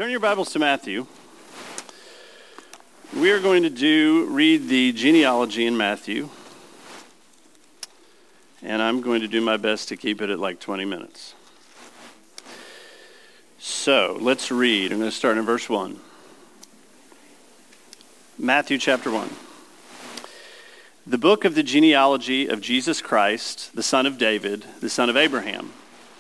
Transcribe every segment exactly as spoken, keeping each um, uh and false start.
Turn your Bibles to Matthew. We are going to do read the genealogy in Matthew, and I'm going to do my best to keep it at like twenty minutes. So let's read. I'm going to start in verse one. Matthew chapter one. The book of the genealogy of Jesus Christ, the son of David, the son of Abraham.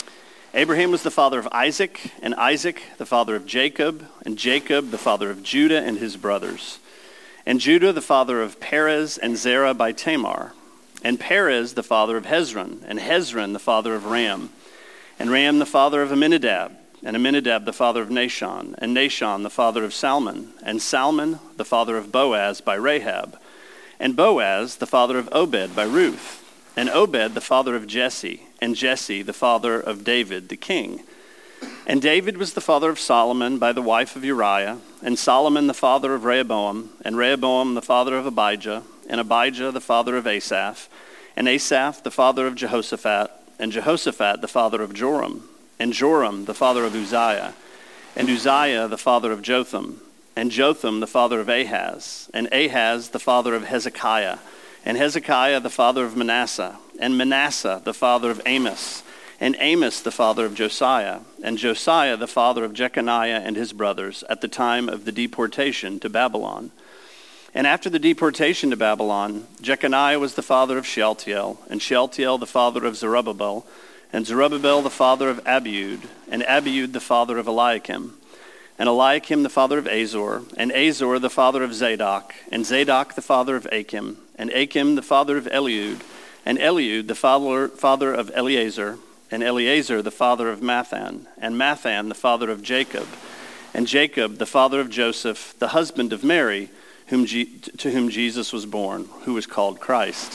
Abraham was the father of Isaac, and Isaac the father of Jacob, and Jacob the father of Judah and his brothers, and Judah the father of Perez and Zerah by Tamar, and Perez the father of Hezron, and Hezron the father of Ram, and Ram the father of Amminadab, and Amminadab the father of Nahshon, and Nahshon the father of Salmon, and Salmon the father of Boaz by Rahab, and Boaz the father of Obed by Ruth, and Obed the father of Jesse, and Jesse the father of David the king. And David was the father of Solomon by the wife of Uriah, and Solomon the father of Rehoboam, and Rehoboam the father of Abijah, and Abijah the father of Asaph, and Asaph the father of Jehoshaphat, and Jehoshaphat the father of Joram, and Joram the father of Uzziah, and Uzziah the father of Jotham, and Jotham the father of Ahaz, and Ahaz the father of Hezekiah, and Hezekiah the father of Manasseh, and Manasseh the father of Amos, and Amos the father of Josiah, and Josiah the father of Jeconiah and his brothers at the time of the deportation to Babylon. And after the deportation to Babylon, Jeconiah was the father of Shealtiel, and Shealtiel the father of Zerubbabel, and Zerubbabel the father of Abiud, and Abiud the father of Eliakim, and Eliakim the father of Azor, and Azor the father of Zadok, and Zadok the father of Achim, and Achim the father of Eliud, and Eliud the father, father of Eleazar, and Eleazar the father of Mathan, and Mathan the father of Jacob, and Jacob the father of Joseph, the husband of Mary, whom G- to whom Jesus was born, who was called Christ.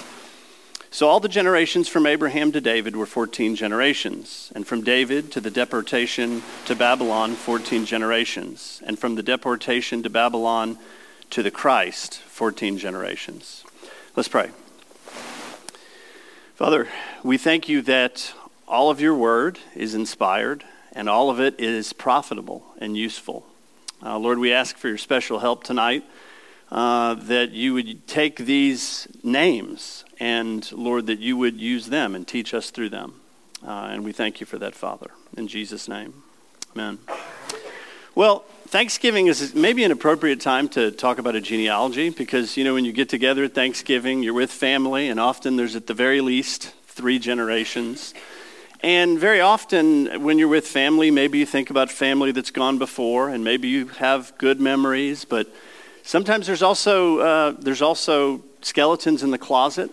So all the generations from Abraham to David were fourteen generations, and from David to the deportation to Babylon, fourteen generations, and from the deportation to Babylon to the Christ, fourteen generations. Let's pray. Father, we thank you that all of your word is inspired, and all of it is profitable and useful. Uh, Lord, we ask for your special help tonight, uh, that you would take these names, and Lord, that you would use them and teach us through them. Uh, and we thank you for that, Father. In Jesus' name, amen. Well, Thanksgiving is maybe an appropriate time to talk about a genealogy because, you know, when you get together at Thanksgiving, you're with family, and often there's at the very least three generations. And very often when you're with family, maybe you think about family that's gone before, and maybe you have good memories, but sometimes there's also uh, there's also skeletons in the closet,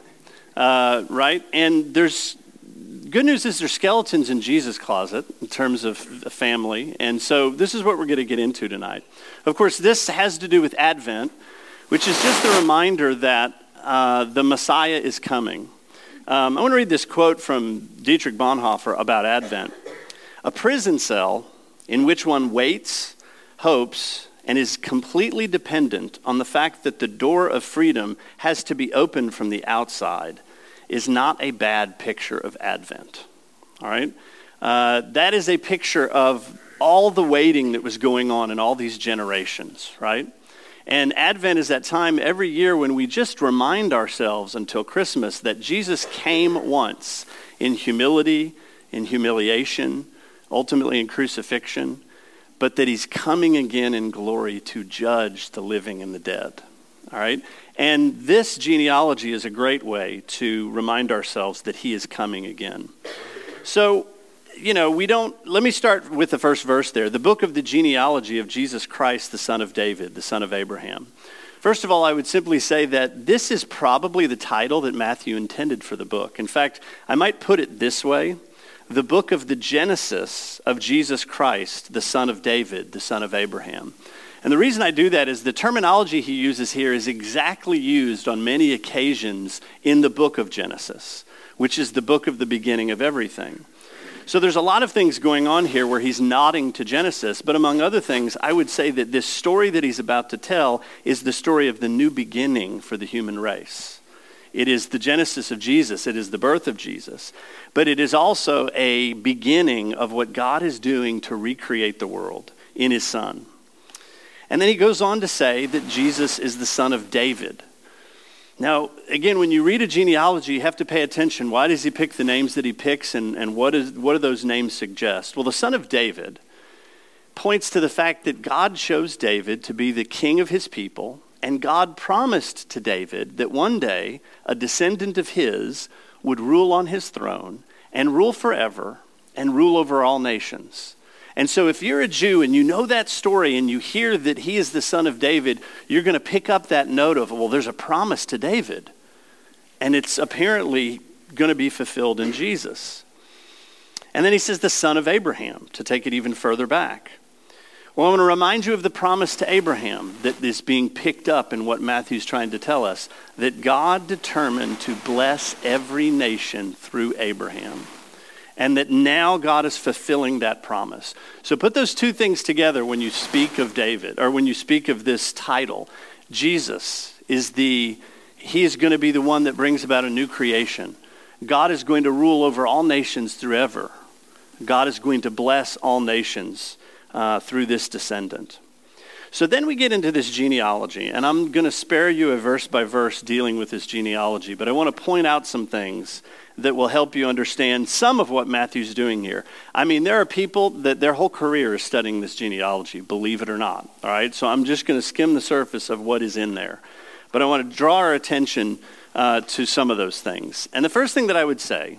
uh, right? And there's good news is there's skeletons in Jesus' closet in terms of a family. And so this is what we're going to get into tonight. Of course, this has to do with Advent, which is just a reminder that uh, the Messiah is coming. Um, I want to read this quote from Dietrich Bonhoeffer about Advent. A prison cell in which one waits, hopes, and is completely dependent on the fact that the door of freedom has to be opened from the outside is not a bad picture of Advent, all right? Uh, that is a picture of all the waiting that was going on in all these generations, right? And Advent is that time every year when we just remind ourselves until Christmas that Jesus came once in humility, in humiliation, ultimately in crucifixion, but that he's coming again in glory to judge the living and the dead, all right? And this genealogy is a great way to remind ourselves that he is coming again. So, you know, we don't, let me start with the first verse there. The book of the genealogy of Jesus Christ, the son of David, the son of Abraham. First of all, I would simply say that this is probably the title that Matthew intended for the book. In fact, I might put it this way. The book of the Genesis of Jesus Christ, the son of David, the son of Abraham. And the reason I do that is the terminology he uses here is exactly used on many occasions in the book of Genesis, which is the book of the beginning of everything. So there's a lot of things going on here where he's nodding to Genesis, but among other things, I would say that this story that he's about to tell is the story of the new beginning for the human race. It is the genesis of Jesus. It is the birth of Jesus. But it is also a beginning of what God is doing to recreate the world. in his son. And then he goes on to say that Jesus is the son of David. Now, again, when you read a genealogy, you have to pay attention. Why does he pick the names that he picks, and, and what, is, what do those names suggest? Well, the son of David points to the fact that God chose David to be the king of his people, and God promised to David that one day a descendant of his would rule on his throne and rule forever and rule over all nations. And so if you're a Jew and you know that story and you hear that he is the son of David, you're going to pick up that note of, well, there's a promise to David. And it's apparently going to be fulfilled in Jesus. And then he says the son of Abraham, to take it even further back. Well, I want to remind you of the promise to Abraham that is being picked up in what Matthew's trying to tell us, that God determined to bless every nation through Abraham. And that now God is fulfilling that promise. So put those two things together when you speak of David, or when you speak of this title. Jesus is the, he is going to be the one that brings about a new creation. God is going to rule over all nations through ever. God is going to bless all nations uh, through this descendant. So then we get into this genealogy, and I'm going to spare you a verse by verse dealing with this genealogy, but I want to point out some things that will help you understand some of what Matthew's doing here. I mean, there are people that their whole career is studying this genealogy, believe it or not. All right, so I'm just going to skim the surface of what is in there. But I want to draw our attention uh, to some of those things. And the first thing that I would say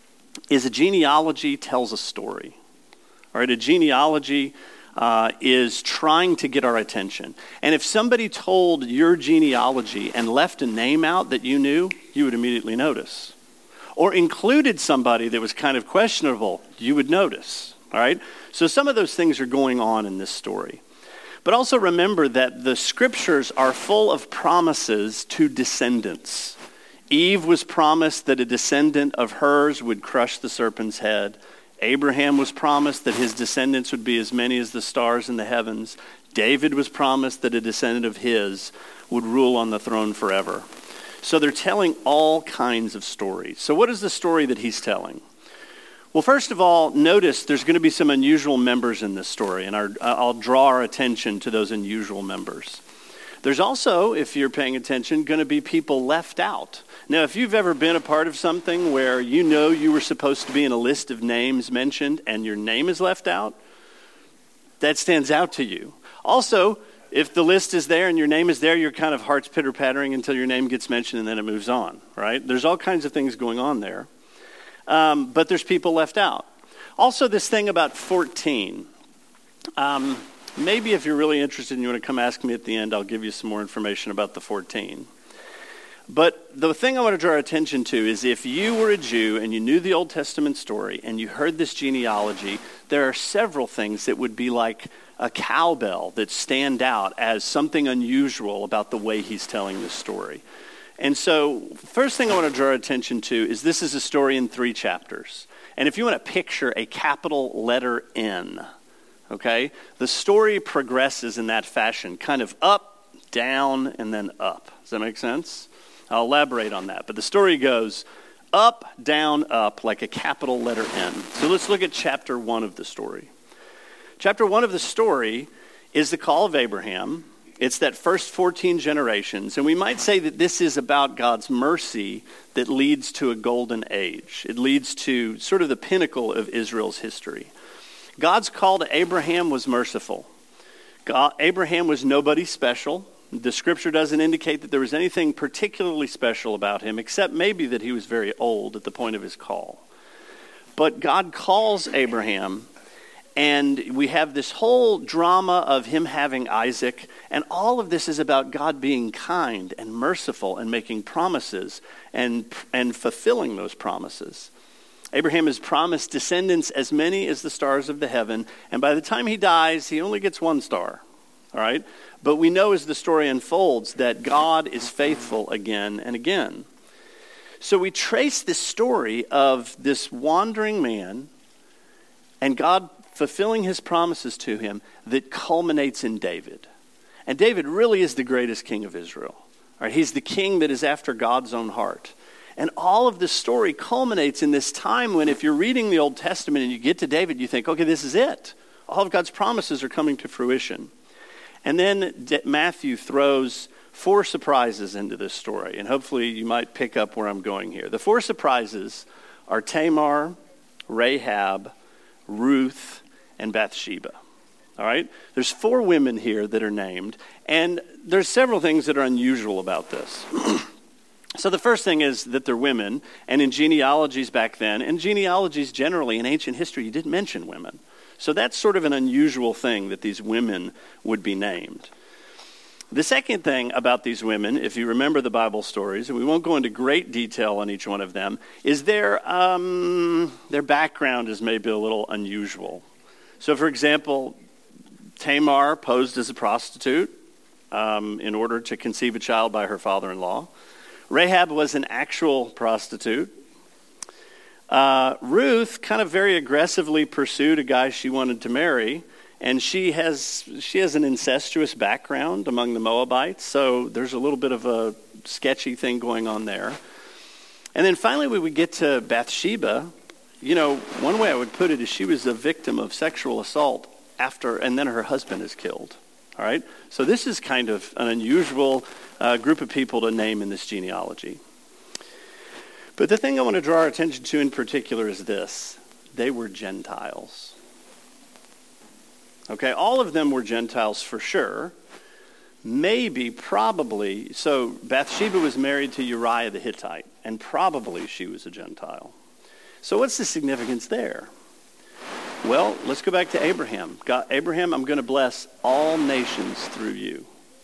is a genealogy tells a story. All right, a genealogy uh, is trying to get our attention. And if somebody told your genealogy and left a name out that you knew, you would immediately notice. Or included somebody that was kind of questionable, you would notice, all right? So some of those things are going on in this story. But also remember that the scriptures are full of promises to descendants. Eve was promised that a descendant of hers would crush the serpent's head. Abraham was promised that his descendants would be as many as the stars in the heavens. David was promised that a descendant of his would rule on the throne forever. So they're telling all kinds of stories. So what is the story that he's telling? Well, first of all, notice there's going to be some unusual members in this story, and our, I'll draw our attention to those unusual members. There's also, if you're paying attention, going to be people left out. Now, if you've ever been a part of something where you know you were supposed to be in a list of names mentioned and your name is left out, that stands out to you. Also, if the list is there and your name is there, your kind of heart's pitter-pattering until your name gets mentioned and then it moves on, right? There's all kinds of things going on there. Um, but there's people left out. Also, this thing about fourteen. Um, maybe if you're really interested and you want to come ask me at the end, I'll give you some more information about the fourteen. But the thing I want to draw attention to is if you were a Jew and you knew the Old Testament story and you heard this genealogy, there are several things that would be like a cowbell that stand out as something unusual about the way he's telling this story. And so, first thing I want to draw attention to is this is a story in three chapters. And if you want to picture a capital letter N, okay, the story progresses in that fashion, kind of up, down, and then up. Does that make sense? I'll elaborate on that. But the story goes up, down, up, like a capital letter N. So let's look at chapter one of the story. Chapter one of the story is the call of Abraham. It's that first fourteen generations. And we might say that this is about God's mercy that leads to a golden age. It leads to sort of the pinnacle of Israel's history. God's call to Abraham was merciful. God, Abraham was nobody special. The scripture doesn't indicate that there was anything particularly special about him, except maybe that he was very old at the point of his call. But God calls Abraham, and we have this whole drama of him having Isaac, and all of this is about God being kind and merciful and making promises and, and fulfilling those promises. Abraham is promised descendants as many as the stars of the heaven, and by the time he dies, he only gets one star, all right? But we know as the story unfolds that God is faithful again and again. So we trace this story of this wandering man and God fulfilling his promises to him that culminates in David. And David really is the greatest king of Israel. All right, he's the king that is after God's own heart. And all of the story culminates in this time when if you're reading the Old Testament and you get to David, you think, okay, this is it. all of God's promises are coming to fruition. And then D- Matthew throws four surprises into this story, and hopefully you might pick up where I'm going here. The four surprises are Tamar, Rahab, Ruth, and Bathsheba. All right? There's four women here that are named, and there's several things that are unusual about this. So the first thing is that they're women, and in genealogies back then, and genealogies generally in ancient history, you didn't mention women. So that's sort of an unusual thing that these women would be named. The second thing about these women, if you remember the Bible stories, and we won't go into great detail on each one of them, is their um, their background is maybe a little unusual. So, for example, Tamar posed as a prostitute um, in order to conceive a child by her father-in-law. Rahab was an actual prostitute. Uh, Ruth kind of very aggressively pursued a guy she wanted to marry, and she has she has an incestuous background among the Moabites, so there's a little bit of a sketchy thing going on there. And then finally, when we get to Bathsheba, you know, one way I would put it is she was a victim of sexual assault after, and then her husband is killed. All right? So this is kind of an unusual uh, group of people to name in this genealogy. But the thing I want to draw our attention to in particular is this. They were Gentiles. Okay, all of them were Gentiles for sure. Maybe, probably, so Bathsheba was married to Uriah the Hittite, and probably she was a Gentile. So what's the significance there? Well, let's go back to Abraham. God, Abraham, I'm going to bless all nations through you.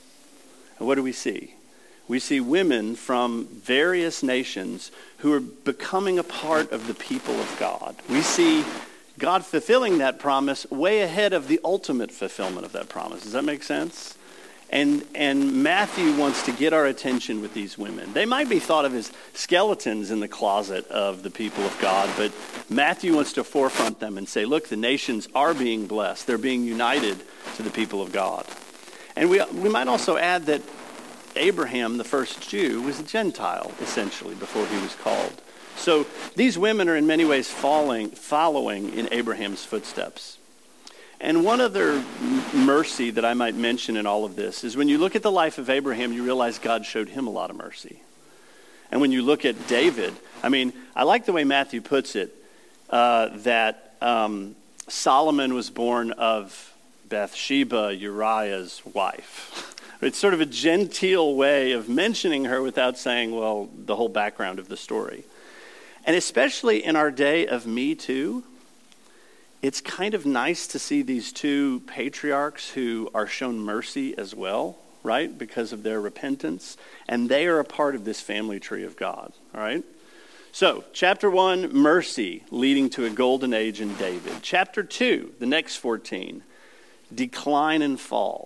And what do we see? We see women from various nations who are becoming a part of the people of God. We see God fulfilling that promise way ahead of the ultimate fulfillment of that promise. Does that make sense? And and Matthew wants to get our attention with these women. They might be thought of as skeletons in the closet of the people of God, but Matthew wants to forefront them and say, look, the nations are being blessed. They're being united to the people of God. And we we might also add that Abraham, the first Jew, was a Gentile, essentially, before he was called. So these women are in many ways following, following in Abraham's footsteps. And one other mercy that I might mention in all of this is when you look at the life of Abraham, you realize God showed him a lot of mercy. And when you look at David, I mean, I like the way Matthew puts it, uh, that um, Solomon was born of Bathsheba, Uriah's wife. It's sort of a genteel way of mentioning her without saying, well, the whole background of the story. And especially in our day of Me Too, it's kind of nice to see these two patriarchs who are shown mercy as well, right, because of their repentance. And they are a part of this family tree of God, all right? So, chapter one, mercy leading to a golden age in David. Chapter two, the next fourteen, decline and fall,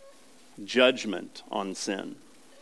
judgment on sin.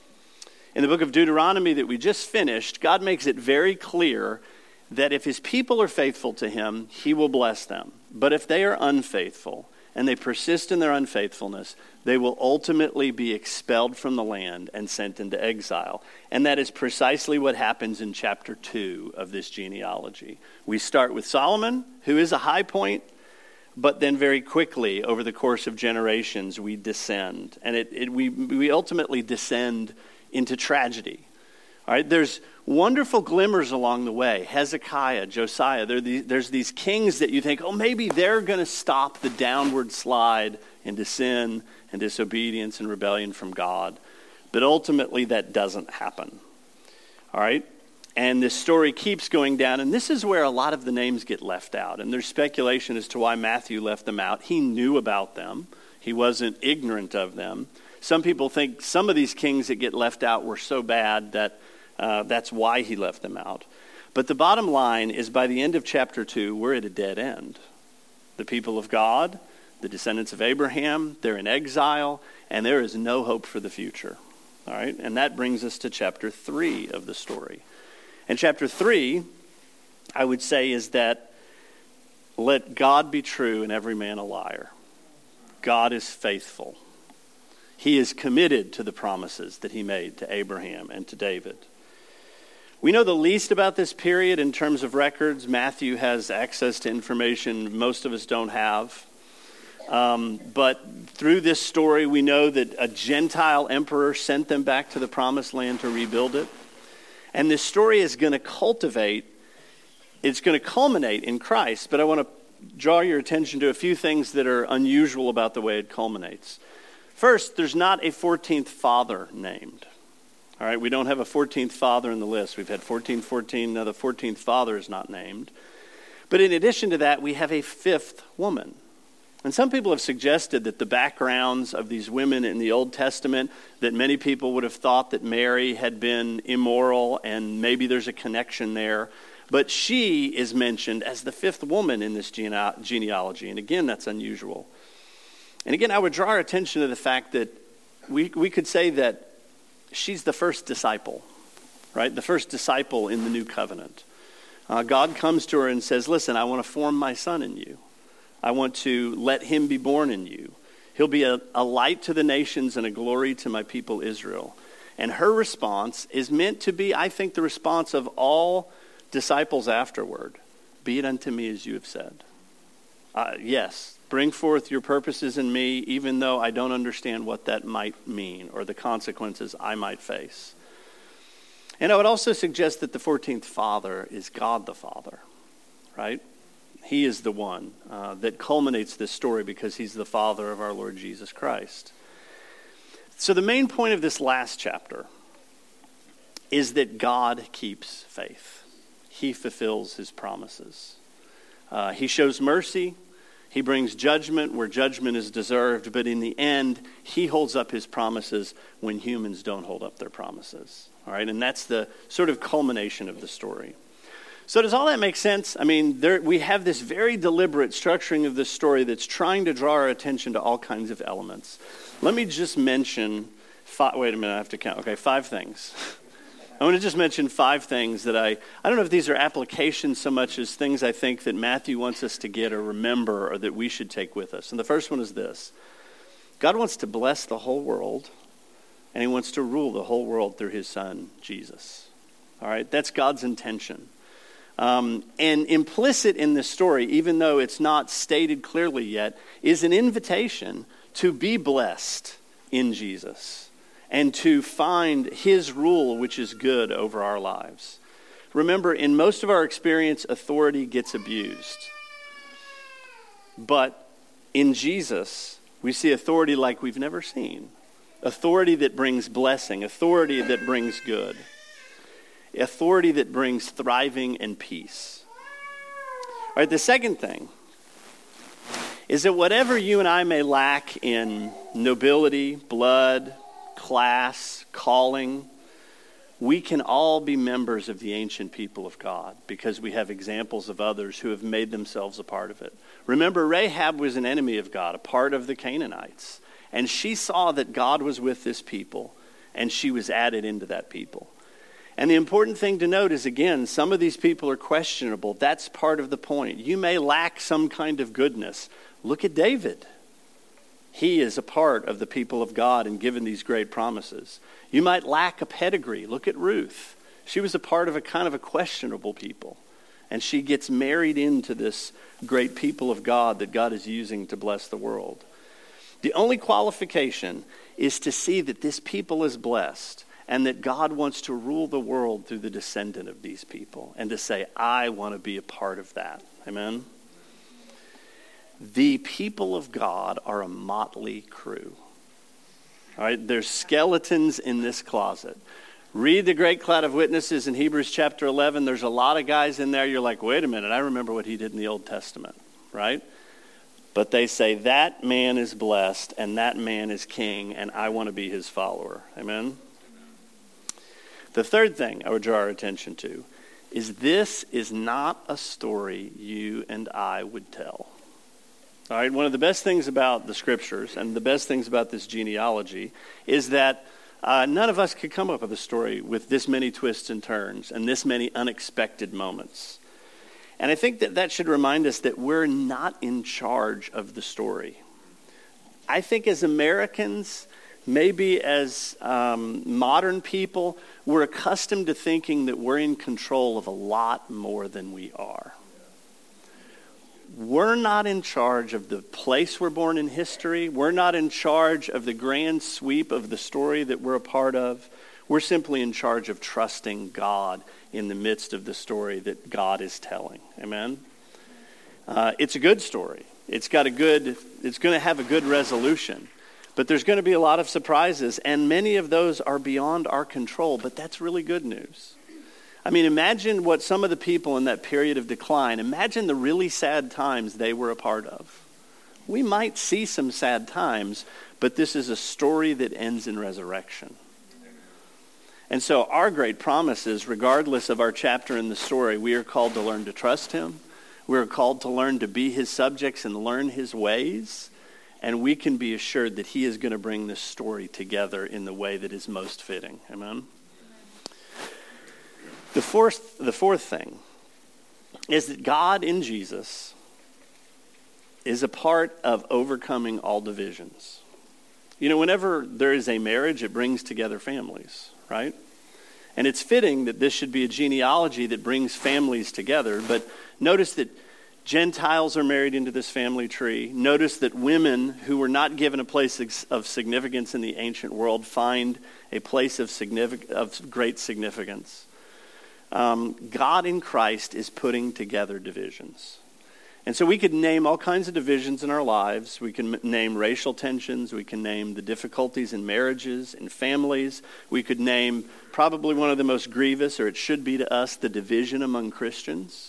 In the book of Deuteronomy that we just finished, God makes it very clear that if his people are faithful to him, he will bless them. But if they are unfaithful and they persist in their unfaithfulness, they will ultimately be expelled from the land and sent into exile. And that is precisely what happens in chapter two of this genealogy. We start with Solomon, who is a high point, but then very quickly, over the course of generations, we descend. And it, it, we, we ultimately descend into tragedy. All right, there's wonderful glimmers along the way. Hezekiah, Josiah, the, there's these kings that you think, oh, maybe they're going to stop the downward slide into sin and disobedience and rebellion from God. But ultimately, that doesn't happen. All right? And this story keeps going down, and this is where a lot of the names get left out. And there's speculation as to why Matthew left them out. He knew about them. He wasn't ignorant of them. Some people think some of these kings that get left out were so bad that uh, that's why he left them out. But the bottom line is by the end of chapter two, we're at a dead end. The people of God, the descendants of Abraham, they're in exile, and there is no hope for the future. All right, and that brings us to chapter three of the story. And chapter three, I would say, is that let God be true and every man a liar. God is faithful. He is committed to the promises that he made to Abraham and to David. We know the least about this period in terms of records. Matthew has access to information most of us don't have. Um, but through this story, we know that a Gentile emperor sent them back to the promised land to rebuild it. And this story is going to cultivate, it's going to culminate in Christ. But I want to draw your attention to a few things that are unusual about the way it culminates. First, there's not a fourteenth father named. All right, we don't have a fourteenth father in the list. We've had fourteen, fourteen, now the fourteenth father is not named. But in addition to that, we have a fifth woman. And some people have suggested that the backgrounds of these women in the Old Testament, that many people would have thought that Mary had been immoral, and maybe there's a connection there. But she is mentioned as the fifth woman in this gene- genealogy. And again, that's unusual. And again, I would draw our attention to the fact that we, we could say that she's the first disciple, right? The first disciple in the new covenant. Uh, God comes to her and says, listen, I want to form my son in you. I want to let him be born in you. He'll be a, a light to the nations and a glory to my people Israel. And her response is meant to be, I think, the response of all disciples afterward. Be it unto me as you have said. Uh, yes, bring forth your purposes in me, even though I don't understand what that might mean or the consequences I might face. And I would also suggest that the fourteenth father is God the Father, right? He is the one uh, that culminates this story because he's the father of our Lord Jesus Christ. So the main point of this last chapter is that God keeps faith. He fulfills his promises. Uh, he shows mercy. He brings judgment where judgment is deserved. But in the end, he holds up his promises when humans don't hold up their promises. All right, and that's the sort of culmination of the story. So does all that make sense? I mean, there, we have this very deliberate structuring of this story that's trying to draw our attention to all kinds of elements. Let me just mention, five, wait a minute, I have to count. Okay, five things. I want to just mention five things that I, I don't know if these are applications so much as things I think that Matthew wants us to get or remember or that we should take with us. And the first one is this. God wants to bless the whole world, and he wants to rule the whole world through his son, Jesus. All right, that's God's intention. Um, and implicit in this story, even though it's not stated clearly yet, is an invitation to be blessed in Jesus and to find his rule, which is good, over our lives. Remember, in most of our experience, authority gets abused. But in Jesus, we see authority like we've never seen. Authority that brings blessing, authority that brings good. Authority that brings thriving and peace. All right, the second thing is that whatever you and I may lack in nobility, blood, class, calling, we can all be members of the ancient people of God because we have examples of others who have made themselves a part of it. Remember, Rahab was an enemy of God, a part of the Canaanites. And she saw that God was with this people, and she was added into that people. And the important thing to note is, again, some of these people are questionable. That's part of the point. You may lack some kind of goodness. Look at David. He is a part of the people of God and given these great promises. You might lack a pedigree. Look at Ruth. She was a part of a kind of a questionable people. And she gets married into this great people of God that God is using to bless the world. The only qualification is to see that this people is blessed and that God wants to rule the world through the descendant of these people, and to say, I want to be a part of that. Amen? The people of God are a motley crew. All right, there's skeletons in this closet. Read the great cloud of witnesses in Hebrews chapter eleven. There's a lot of guys in there. You're like, wait a minute, I remember what he did in the Old Testament, right? But they say, that man is blessed and that man is king, and I want to be his follower. Amen? The third thing I would draw our attention to is this is not a story you and I would tell. All right, one of the best things about the scriptures and the best things about this genealogy is that uh, none of us could come up with a story with this many twists and turns and this many unexpected moments. And I think that that should remind us that we're not in charge of the story. I think as Americans, maybe as um, modern people, we're accustomed to thinking that we're in control of a lot more than we are. we're not in charge of the place we're born in history. We're not in charge of the grand sweep of the story that we're a part of. We're simply in charge of trusting God in the midst of the story that God is telling. Amen? Uh, it's a good story. It's got a good, it's going to have a good resolution. But there's going to be a lot of surprises, and many of those are beyond our control, but that's really good news. I mean, imagine what some of the people in that period of decline, imagine the really sad times they were a part of. We might see some sad times, but this is a story that ends in resurrection. And so our great promise is, regardless of our chapter in the story, we are called to learn to trust him. We are called to learn to be his subjects and learn his ways. And we can be assured that he is going to bring this story together in the way that is most fitting. Amen? The fourth, the fourth thing is that God in Jesus is a part of overcoming all divisions. You know, whenever there is a marriage, it brings together families, right? And it's fitting that this should be a genealogy that brings families together. But notice that Gentiles are married into this family tree. Notice that women who were not given a place of significance in the ancient world find a place of, signific- of great significance. Um, God in Christ is putting together divisions. And so we could name all kinds of divisions in our lives. We can name racial tensions. We can name the difficulties in marriages, in families. We could name probably one of the most grievous, or it should be to us, the division among Christians.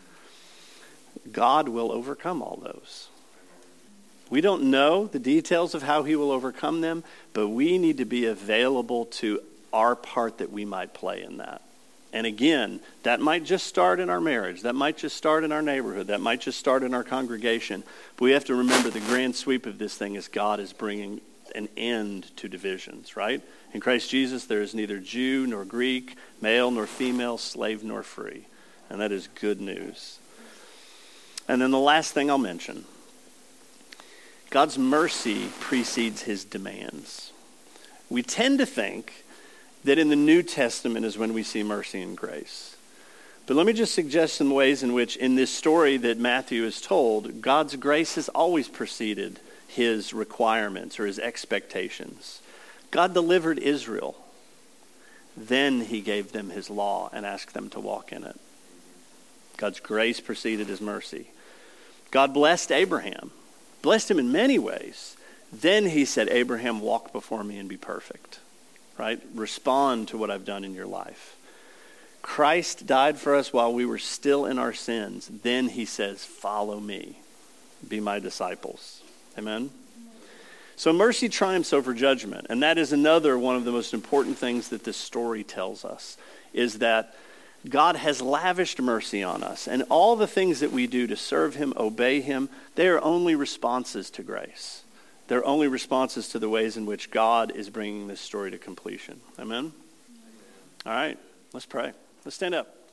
God will overcome all those. We don't know the details of how he will overcome them, but we need to be available to our part that we might play in that. And again, that might just start in our marriage. That might just start in our neighborhood. That might just start in our congregation. But we have to remember the grand sweep of this thing is God is bringing an end to divisions, right? In Christ Jesus, there is neither Jew nor Greek, male nor female, slave nor free. And that is good news. And then the last thing I'll mention, God's mercy precedes his demands. We tend to think that in the New Testament is when we see mercy and grace. But let me just suggest some ways in which in this story that Matthew is told, God's grace has always preceded his requirements or his expectations. God delivered Israel. Then he gave them his law and asked them to walk in it. God's grace preceded his mercy. God blessed Abraham, blessed him in many ways. Then he said, Abraham, walk before me and be perfect, right? Respond to what I've done in your life. Christ died for us while we were still in our sins. Then he says, follow me, be my disciples. Amen? So mercy triumphs over judgment. And that is another one of the most important things that this story tells us, is that God has lavished mercy on us, and all the things that we do to serve him, obey him, they are only responses to grace. They're only responses to the ways in which God is bringing this story to completion. Amen? All right, let's pray. Let's stand up.